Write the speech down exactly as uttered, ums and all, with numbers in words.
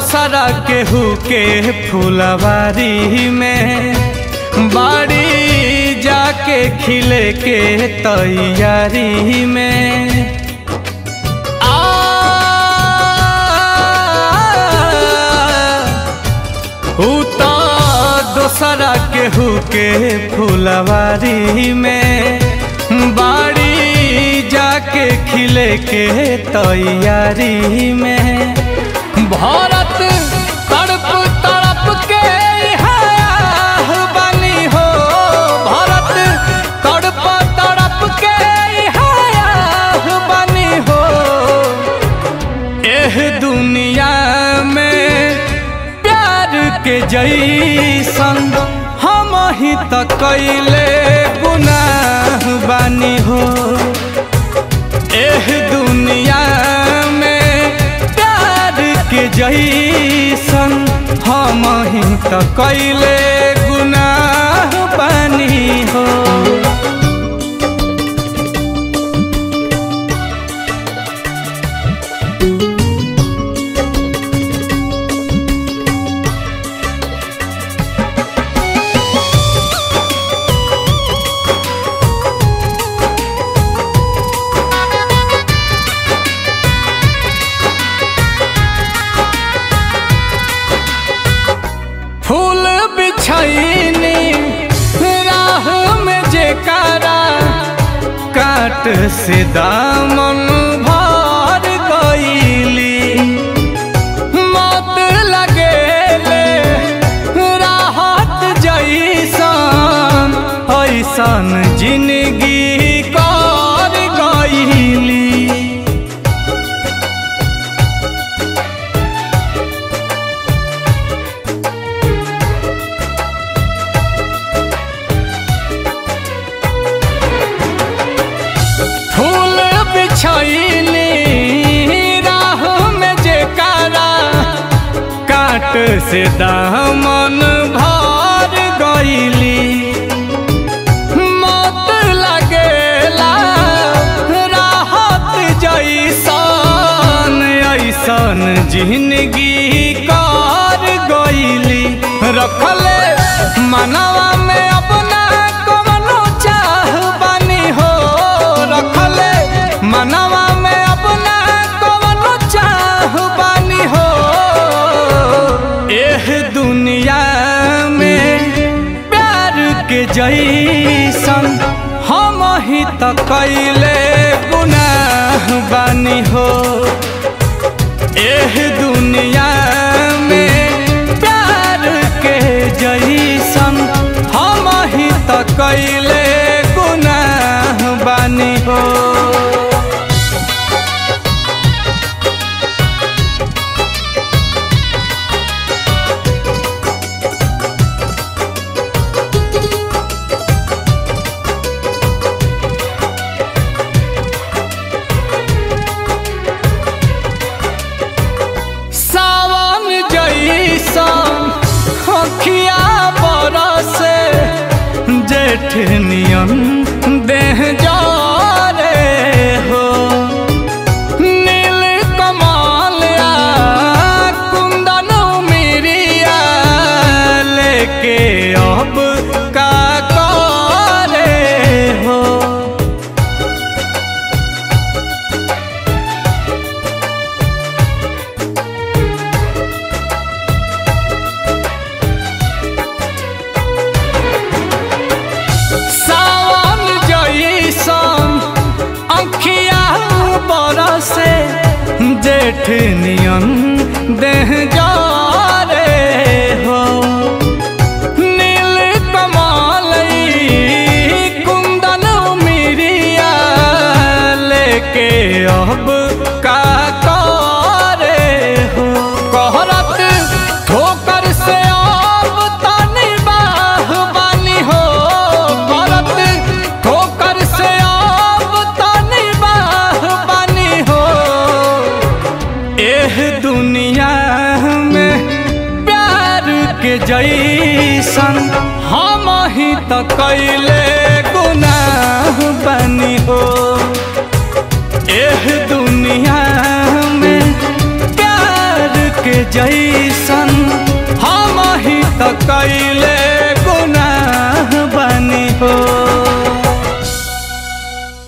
दोसरा केहू के फुलवारी में बाड़ी जाके खिले के तैयारी में आ उता दोसरा केहू के फुलवारी में बाड़ी जाके खिले के तैयारी में भारत तड़प तड़प के यहाँ बनी हो भारत तड़प तड़प के यहाँ बनी हो एह दुनिया में प्यार के जैसन हम ही तो कैले गुनाह बानी हो एह दुनिया के जैसन हम ही तो कैले गुनाह बानी हो। फूल बिछैनी राह में जेकारा काट से दामन भर गईली मौत लगेले राहत जैसन ऐसन जिंदगी कर गईली फूल बिछैनी राह में जेकारा काट से दामन भर गईली मौत लगेला राहत जैसन ऐसन जिंदगी कर गईली रखले मनवा में अपना कवनो चाह बानी हो रखले मनवा में अपना कवनो चाह बानी हो एह दुनिया में प्यार के जैसन हम ही तो कैले गुनाह बानी हो एह दुनिया में प्यार के जैसन हम ही तो कैले गुनाह बानी हो। सावन जैसन अखिया बरसे जेठ नियन देह जारे हो नील कमल कुंदन मिरिया लेके अब का करे हो सावन जैसन अखिया बरसे जेठ नियन देह जारे हो नील कमल कुंदन मिरिया लेके अब का करे हो कहरत ठोकर से अब तनी बाह बानी हो करत ठोकर से अब तनी बाह बानी हो एह दुनिया में प्यार के जैसन हम ही तो कैले गुनाह बानी हो एह दुनिया में प्यार के जैसन हम ही त कैले